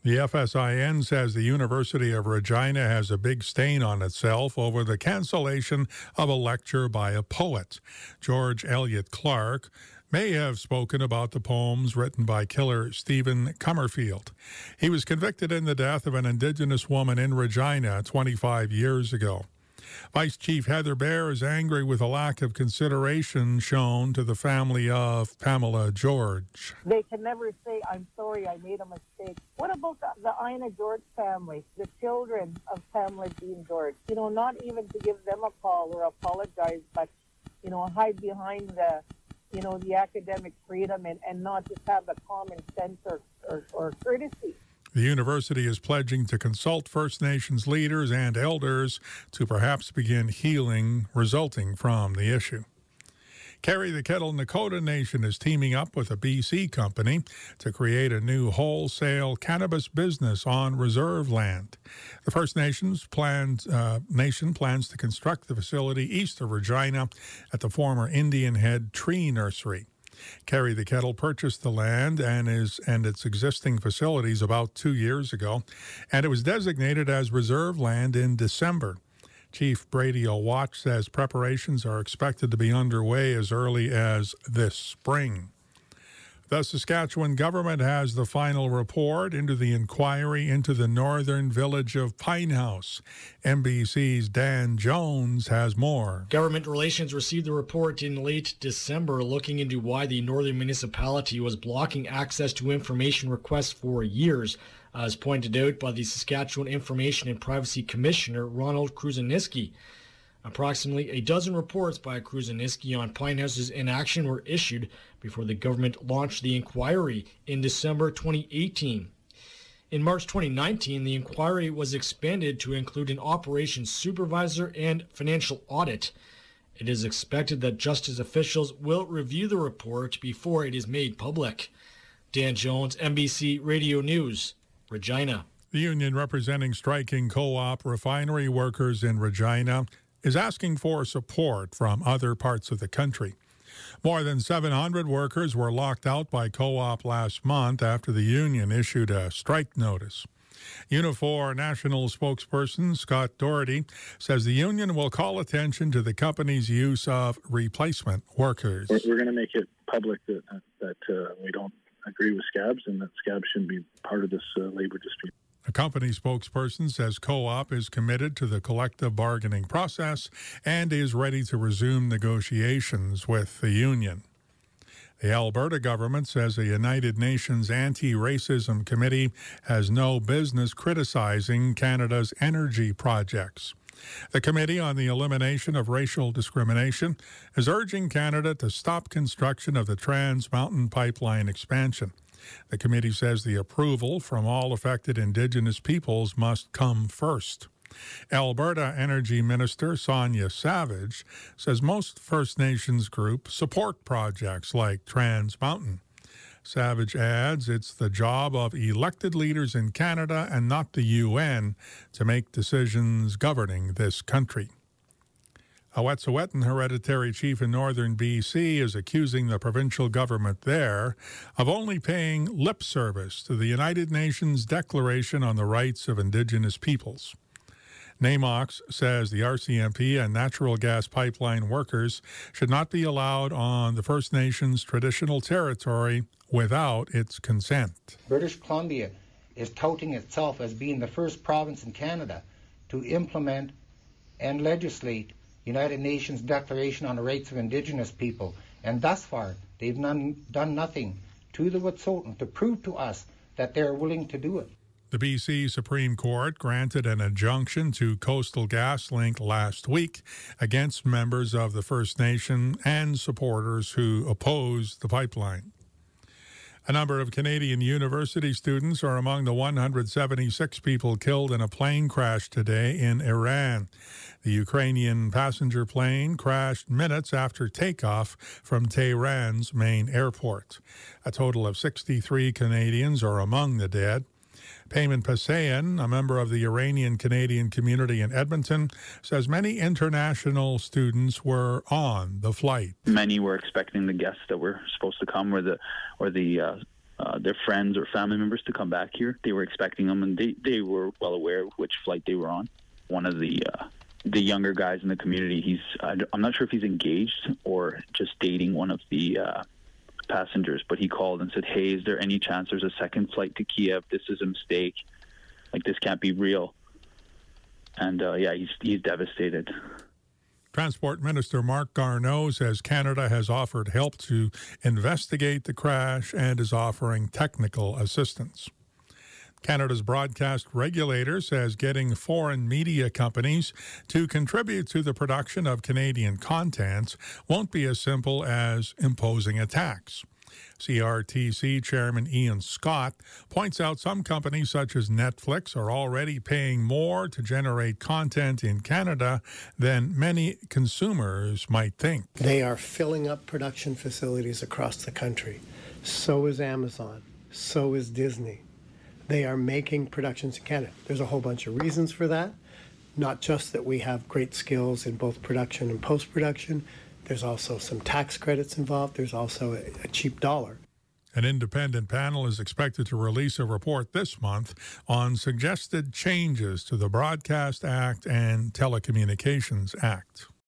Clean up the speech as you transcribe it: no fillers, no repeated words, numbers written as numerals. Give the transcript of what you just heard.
The FSIN says the University of Regina has a big stain on itself over the cancellation of a lecture by a poet. George Eliot Clark may have spoken about the poems written by killer Stephen Comerfield. He was convicted in the death of an Indigenous woman in Regina 25 years ago. Vice Chief Heather Bair is angry with a lack of consideration shown to the family of Pamela George. They can never say, I'm sorry, I made a mistake. What about the Ina George family, the children of Pamela Jean George? Not even to give them a call or apologize, but, hide behind the academic freedom and not just have a common sense or courtesy. The university is pledging to consult First Nations leaders and elders to perhaps begin healing resulting from the issue. Carry the Kettle Nakota Nation is teaming up with a BC company to create a new wholesale cannabis business on reserve land. The First Nation plans to construct the facility east of Regina at the former Indian Head Tree Nursery. Carry the Kettle purchased the land and its existing facilities about 2 years ago, and it was designated as reserve land in December. Chief Brady O'Watch says preparations are expected to be underway as early as this spring. The Saskatchewan government has the final report into the inquiry into the northern village of Pinehouse. NBC's Dan Jones has more. Government Relations received the report in late December looking into why the northern municipality was blocking access to information requests for years, as pointed out by the Saskatchewan Information and Privacy Commissioner Ronald Kruseniski. Approximately a dozen reports by Kruseniski on Pinehouse's inaction were issued before the government launched the inquiry in December 2018. In March 2019, the inquiry was expanded to include an operations supervisor and financial audit. It is expected that justice officials will review the report before it is made public. Dan Jones, NBC Radio News, Regina. The union representing striking co-op refinery workers in Regina is asking for support from other parts of the country. More than 700 workers were locked out by co-op last month after the union issued a strike notice. Unifor National spokesperson Scott Doherty says the union will call attention to the company's use of replacement workers. We're going to make it public that we don't agree with scabs and that scabs shouldn't be part of this labor dispute. A company spokesperson says co-op is committed to the collective bargaining process and is ready to resume negotiations with the union. The Alberta government says a United Nations Anti-Racism Committee has no business criticizing Canada's energy projects. The Committee on the Elimination of Racial Discrimination is urging Canada to stop construction of the Trans Mountain Pipeline expansion. The committee says the approval from all affected Indigenous peoples must come first. Alberta Energy Minister Sonia Savage says most First Nations groups support projects like Trans Mountain. Savage adds it's the job of elected leaders in Canada and not the UN to make decisions governing this country. A Wet'suwet'en hereditary chief in northern BC is accusing the provincial government there of only paying lip service to the United Nations Declaration on the Rights of Indigenous Peoples. NAMOX says the RCMP and natural gas pipeline workers should not be allowed on the First Nations traditional territory without its consent. British Columbia is touting itself as being the first province in Canada to implement and legislate United Nations Declaration on the Rights of Indigenous People, and thus far they've done nothing to the Wet'suwet'en to prove to us that they're willing to do it. The BC Supreme Court granted an injunction to Coastal GasLink last week against members of the First Nation and supporters who opposed the pipeline. A number of Canadian university students are among the 176 people killed in a plane crash today in Iran. The Ukrainian passenger plane crashed minutes after takeoff from Tehran's main airport. A total of 63 Canadians are among the dead. Payman Pasayan, a member of the Iranian-Canadian community in Edmonton, says many international students were on the flight. Many were expecting the guests that were supposed to come or the their friends or family members to come back here. They were expecting them, and they were well aware of which flight they were on. One of the younger guys in the community, I'm not sure if he's engaged or just dating one of the passengers, but he called and said, "Hey, is there any chance there's a second flight to Kiev? This is a mistake. Like, this can't be real." And he's devastated. Transport Minister Marc Garneau says Canada has offered help to investigate the crash and is offering technical assistance. Canada's broadcast regulator says getting foreign media companies to contribute to the production of Canadian content won't be as simple as imposing a tax. CRTC Chairman Ian Scott points out some companies such as Netflix are already paying more to generate content in Canada than many consumers might think. They are filling up production facilities across the country. So is Amazon. So is Disney. They are making productions in Canada. There's a whole bunch of reasons for that. Not just that we have great skills in both production and post-production. There's also some tax credits involved. There's also a cheap dollar. An independent panel is expected to release a report this month on suggested changes to the Broadcast Act and Telecommunications Act.